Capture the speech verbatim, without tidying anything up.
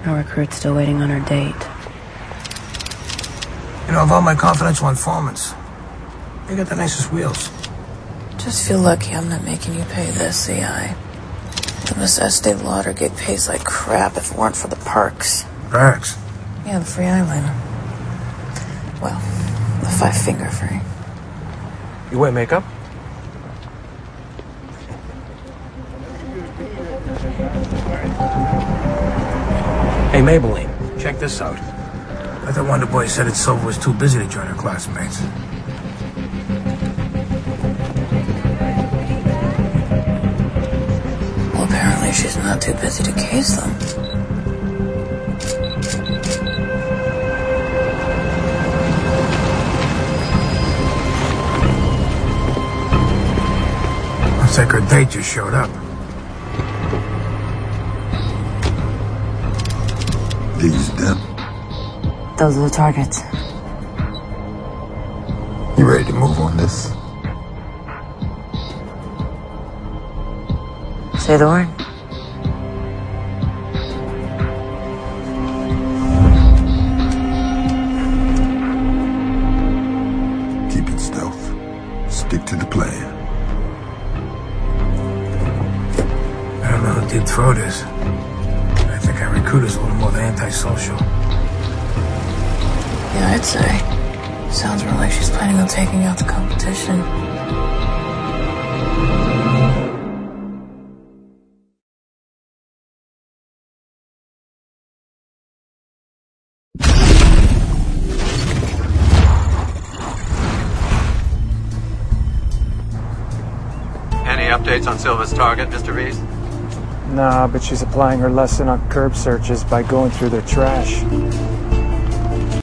Our recruit's still waiting on her date. You know, of all my confidential informants, you got the nicest wheels. Just feel lucky I'm not making you pay this, C I. The Miss Estee Lauder gig pays like crap if it weren't for the perks. Perks? Yeah, the free eyeliner. Well, the five finger free. You wear makeup? Hey, Maybelline, check this out. I thought Wonder Boy said that Silver was too busy to join her classmates. Well, apparently she's not too busy to case them. Looks like her date just showed up. These them? Those are the targets. You ready to move on this? Say the word. Keep it stealth. Stick to the plan. I don't know who Deep Throat is. I think our recruiter's a little more than antisocial. Yeah, I'd say. Sounds more like she's planning on taking out the competition. Any updates on Silva's target, Mister Reese? Nah, but she's applying her lesson on curb searches by going through their trash.